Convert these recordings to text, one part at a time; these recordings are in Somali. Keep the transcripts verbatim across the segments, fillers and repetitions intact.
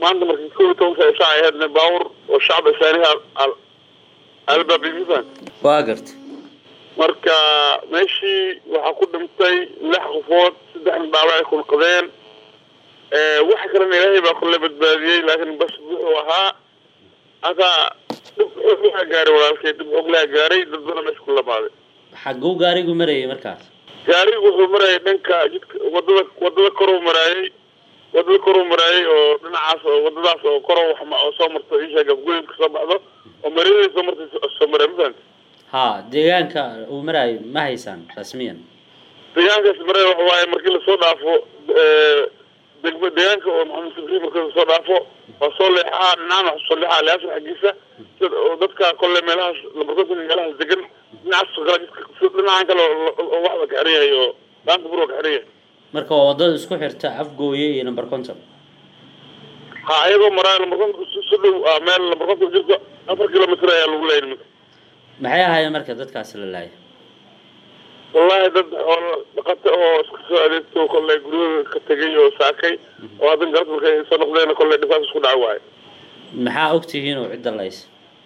ما عندنا مركز كل توم في ساعة هذا باور والشعب الثاني الباب مثلا واقرت marka meeshii waxa ku dhintay lix qofood saddex dhaawac ku qadeen ee waxa kale Ilaahay baa kulli badbaadiyay laakiin bas wuxuu ahaa aka waxa gaaray walaalkay dib og la gaaray dad badan meesha ku labaaday xaguu gaarigu marayay markaas gaarigu wuxuu marayay dhanka jidka wadada wadada kor u marayay wadada kor u marayay oo dhinacaas oo wadadaas oo kor wax ma soo marto isha gabgoynka soo baxdo oo marayay soo martay soo maray ها deegaanka uu maray ma haysan rasmiyan deegaanka maray waxa waaye markii la soo dhaafo ee degmada deegaanka oo Maxamed Sabriin markii la soo dhaafo oo soo leexaa dhinacna soo leexaa laasha xagiisa oo dadka kolle meelahaas la barkood meelahaas degan dhinacaas soo dhinacan kale oo wax ka xariyayo baanka buro ka xariyayo marka wadada isku xirta afgooye iyo number konton ha ayagoo maray number konton soo dhow meel number konton jirto afar kiiloomitir ayaa lagu leeyahay maxay ahaayeen marka dadkaas la laayay wallahi dad oo dhaqata oo isku soo adeegto kolle guriga ka tagay oo saakay oo adan garad markay soo noqdeen kolle dhibaat isku dhacay maxaa ogtihiin oo cid lays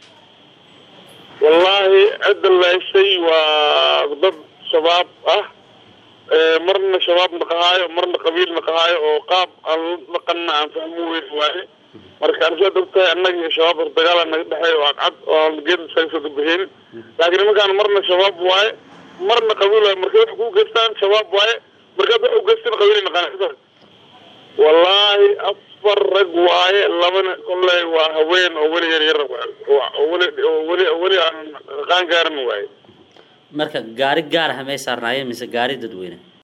wallahi cid laysay waa dad shabaab ah ee marna shabaab naqaayo marna qabiil naqaayo oo qaab aan dhaqanna aan fahmo weey marka aan soo dogtay annaga shabaab dagaal naga dhaxay oo cad oo geed sayfada bixin laakiin markaan marna shabaab waay marna qabiil markay wax ku geystaan shabaab waay markay wax ku geystaan qabiil naqaan wallahi afar rag waay labana kollay waa haween oo wali yar yar oo wali wali wali aan qaan gaarin waay marka gaari gaar ah ma saarnaayeen mise gaari dadweyne